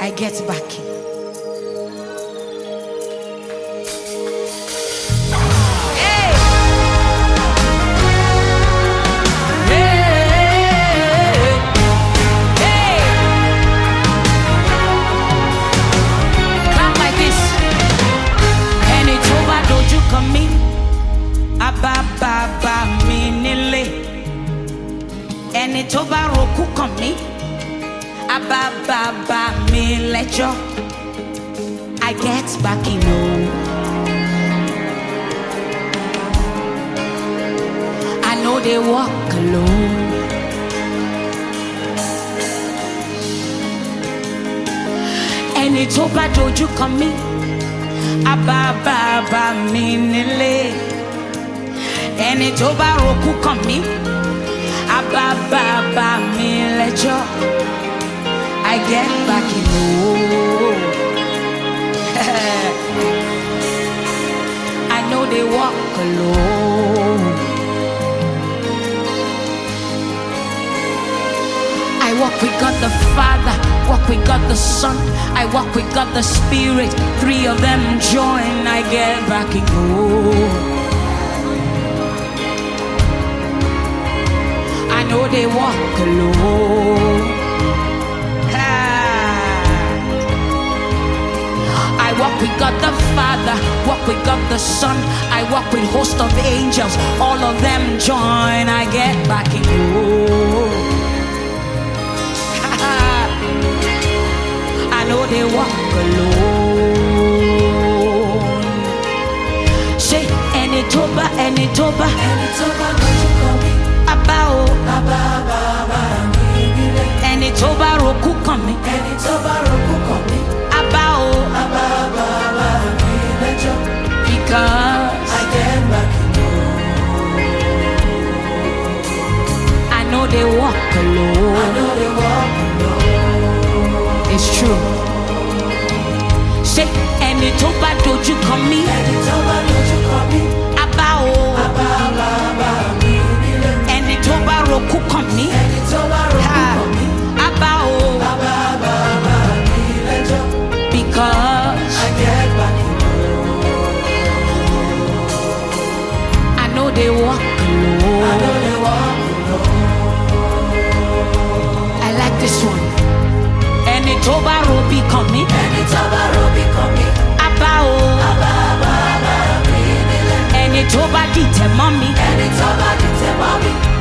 I get back in. Ẹni tó bá rokú kàn mí, abá mi lẹ́jọ́. I get back in o. I know they walk alone. Ẹni tó bá dojú kàn mí, abá mi nílé. Ẹni tó bá rokú kàn mí, abá mi lẹ́jọ́. I get back in o. I know they walk alone. I walk with God the Father, walk with God the Son, I walk with God the Spirit. Three of them join, I get back in o. I know they walk alone. I walk with God the Father, walk with God the Son, I walk with host of angels. All of them join, I get back in home. I know they walk alone. Say, any toba, don't you call me. Ẹni tó bá rokú kàn mí, abá o, mi lẹ́jọ́. Because I get back in o. I know they walk alone. It's true. Say, ẹni tó bá dojú kàn mí, abá o, ẹni tó bá rokú kàn mí, abá o, because I get back in I know they walk alone. I like this one. Ẹni tó bá robi kàn mí, abá o, ẹni tó bá dìtẹ̀ mọ́ mi,